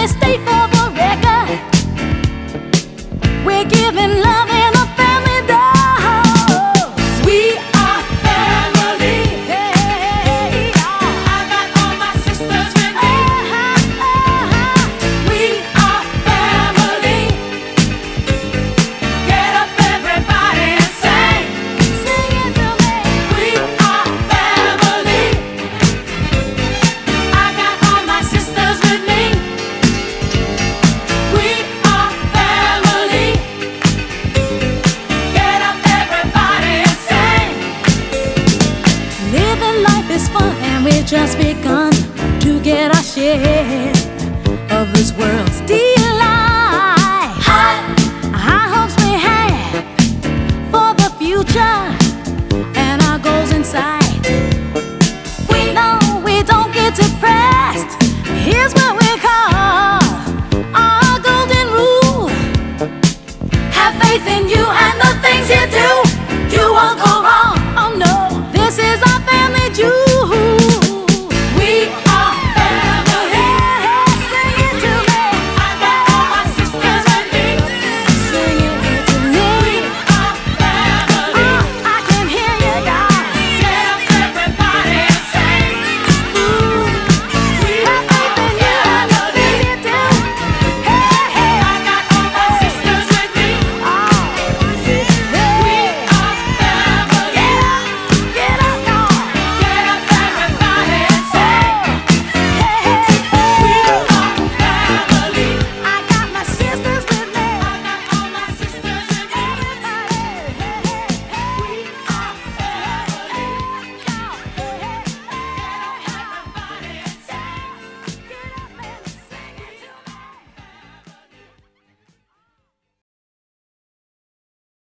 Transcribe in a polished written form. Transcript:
me state for the record, we're giving love in a family dose. We are family. Hey, I got all my sisters with me. We are family. Get up everybody and sing. Sing it to me. We are family. I got all my sisters with me. We are family. Get up everybody and sing. Living life is fun and we've just begun to get our share of this world's delight. High hopes we have for the future and our goals in sight. We know we don't get depressed. Here's what